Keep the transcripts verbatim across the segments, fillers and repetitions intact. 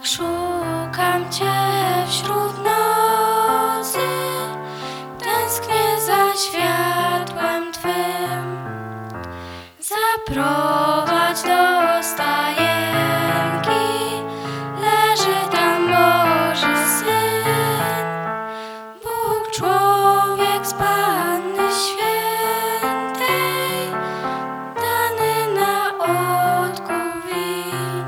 Tak szukam Cię wśród nocy, tęsknię za światłem Twym. Zaprowadź do stajenki, leży tam Boży Syn, Bóg człowiek z Panny Świętej, dany na odkup win.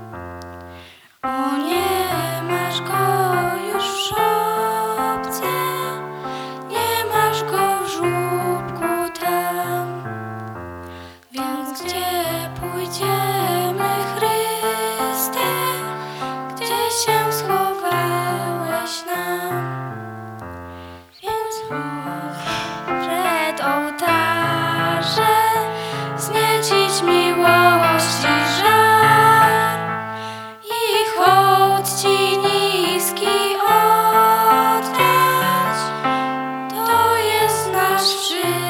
O, nie masz go już w szopce, nie masz go w żłóbku tam. Więc gdzie pójdziemy, Chryste, gdzie się schowałeś nam? Więc przed ołtarze wzniecić miłości żar i hołd Ci niski oddać. To jest nasz wszystko.